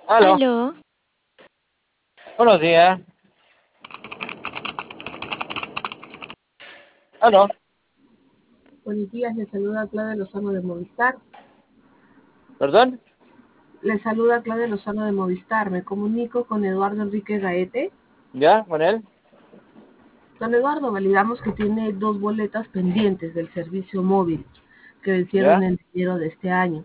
Aló, Aló, buenos días. Aló, Buenos días, le saluda Claudia Lozano de Movistar. ¿perdón? Le saluda Claudia Lozano de Movistar. Me comunico con Eduardo Enrique Gaete. ¿Ya? ¿Con él? Don Eduardo, validamos que tiene 2 boletas pendientes del servicio móvil que vencieron ¿Ya? en enero de este año.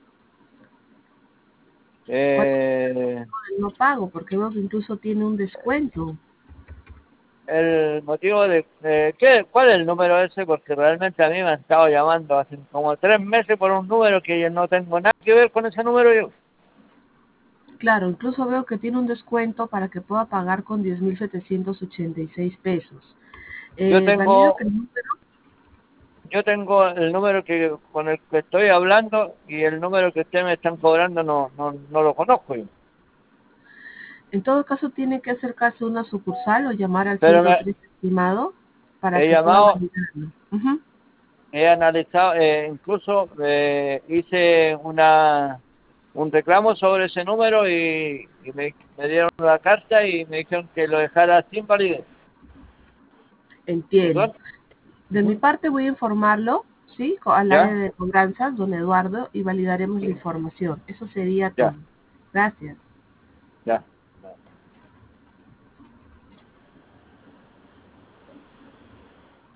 ¿Cuál Eh, es el no pago? Porque veo que incluso tiene un descuento. el motivo ¿qué? ¿Cuál es el número ese? Porque realmente a mí me han estado llamando hace como 3 meses por un número que yo no tengo nada que ver con ese número yo. Claro, incluso veo que tiene un descuento para que pueda pagar con 10.786 pesos. Yo Valido que tengo, el número. yo tengo el número con el que estoy hablando y el número que ustedes me están cobrando no lo conozco yo. En todo caso, tiene que acercarse a una sucursal o llamar al Pero 103 estimado para he que pueda llamado, validarlo. Ujú. he analizado, incluso hice un reclamo sobre ese número y me dieron la carta y me dijeron que lo dejara sin validez. Entiendo. ¿Perdón? De mi Ujú. parte voy a informarlo, ¿sí? Al área ¿Ya? de cobranzas, don Eduardo, y validaremos la información. Eso sería todo. Ya. Gracias.